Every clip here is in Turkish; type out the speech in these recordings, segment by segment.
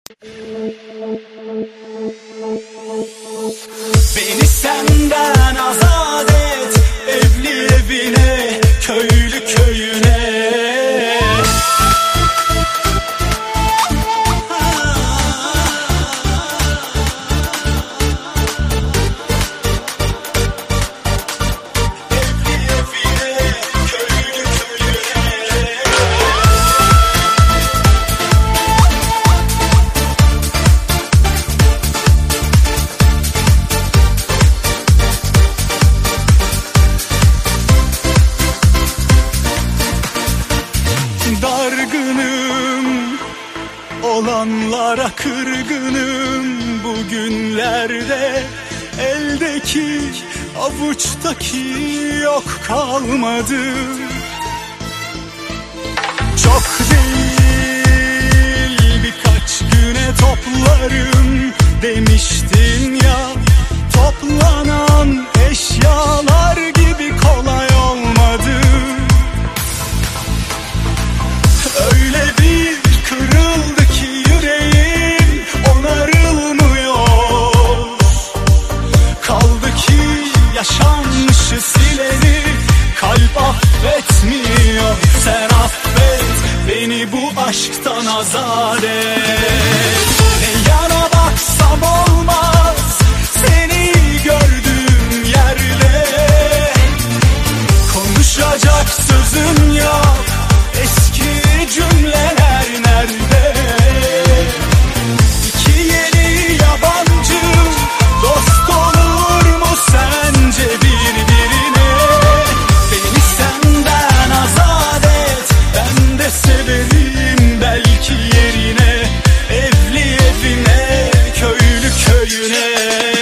Beni senden azat et, evli evine, köylü köyüne. Dargınım, olanlara kırgınım bugünlerde. Eldeki avuçtaki yok kalmadı. Çok değil birkaç güne toplarım demiştin ya. Toplanan eşyalar gibi kolay olmadı. Öyle bir kırıldı ki yüreğim onarılmıyor. Kaldı ki yaşanmışı sileni kalp affetmiyor. Sen affet beni bu aşktan azat et. Ne yana baksam olmaz seni gördüğüm yerde. Konuşacak sözüm yok, eski cümleler nerede? İki yeni yabancı dost olur mu sence birbirine? Beni senden azat et, ben de severim belki yerine. Evli evine, köylü köyüne.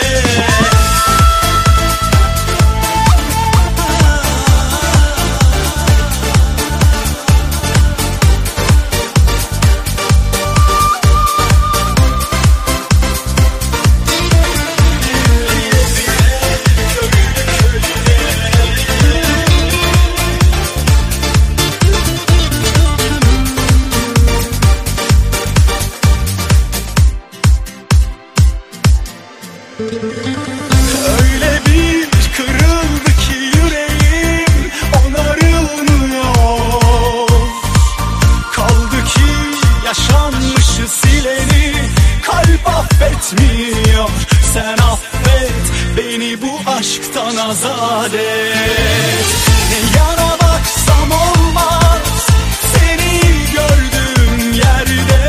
Öyle bir kırıldı ki yüreğim onarılmıyor. Kaldı ki yaşanmışı sileni kalp affetmiyor. Sen affet beni bu aşktan azat et. Ne yana baksam olmaz seni gördüğüm yerde.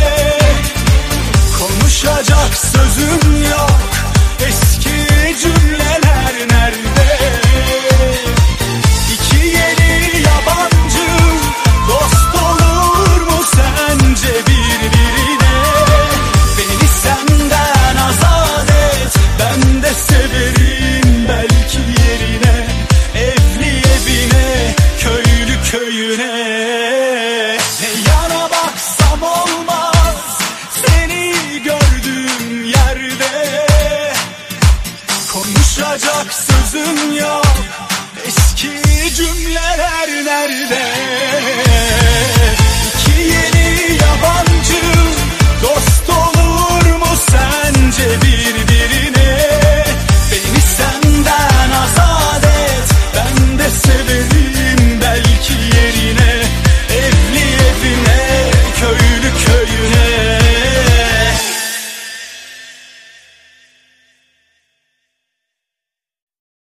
Konuşacak sözüm yok, eski cümleler nerede? İki yeni yabancı dost olur mu sence birbirine? Beni senden azat et, ben de severim belki yerine. Evli evine, köylü köyüne. Ne yana baksam olmaz seni gördüğüm yerde. Konuşacak sözüm yok, eski cümleler nerede?